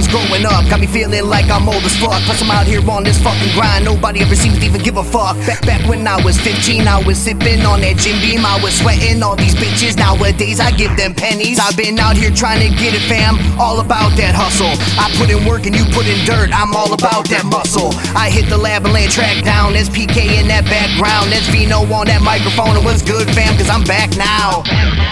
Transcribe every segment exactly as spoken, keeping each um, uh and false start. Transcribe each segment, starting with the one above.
growing up got me feeling like I'm old as fuck. Plus I'm out here on this fucking grind, nobody ever seems to even give a fuck. Back, back when I was fifteen, I was sipping on that Jim Beam. I was sweating all these bitches, nowadays I give them pennies. I've been out here trying to get it, fam, all about that hustle. I put in work and you put in dirt, I'm all about that muscle. I hit the lab and lay a track down, there's P K in that background, there's Vino on that microphone. And what's good, fam, cause I'm back now.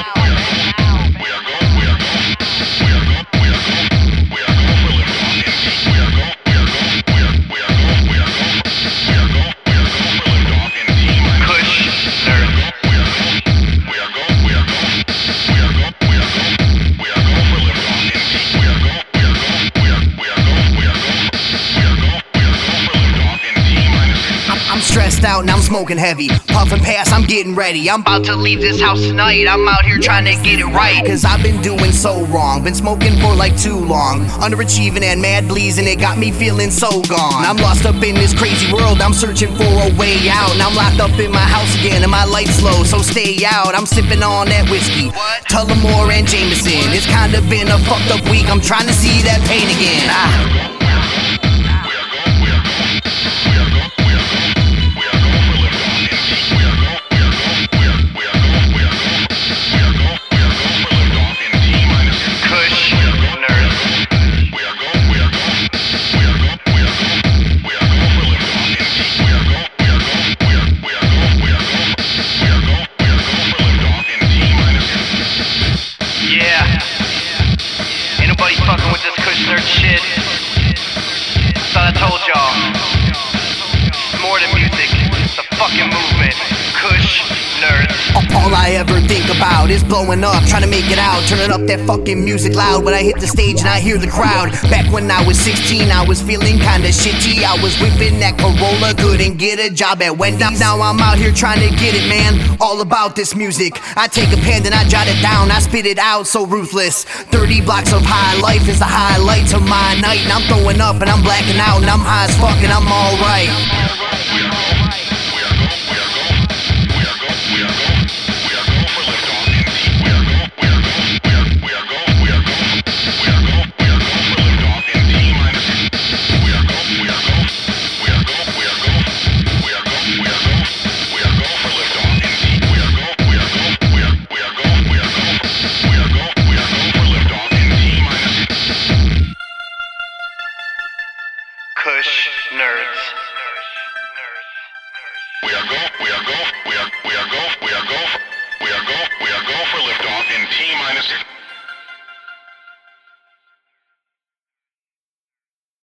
Stressed out, now I'm smoking heavy. Puffin' pass, I'm getting ready. I'm about to leave this house tonight. I'm out here trying to get it right. Cause I've been doing so wrong, been smoking for like too long. Underachieving and mad bleezing, it got me feeling so gone. I'm lost up in this crazy world, I'm searching for a way out. Now I'm locked up in my house again and my life's low, so stay out. I'm sipping on that whiskey, Tullamore and Jameson. It's kinda been a fucked up week, I'm trying to see that pain again. Ah. Fucking with this Kush Nerd shit. Thought I told y'all. It's more than music, it's a fucking movement. Kush Nerds. All I ever think about is blowing up, trying to make it out, turning up that fucking music loud when I hit the stage and I hear the crowd. Back when I was sixteen, I was feeling kinda shitty. I was whipping that Corolla, couldn't get a job at Wendy's. Now I'm out here trying to get it, man, all about this music. I take a pen and I jot it down, I spit it out so ruthless. Thirty blocks of high life is the highlight to my night. And I'm throwing up and I'm blacking out and I'm high as fuck and I'm alright. Kush Nerds. We are go, we are go.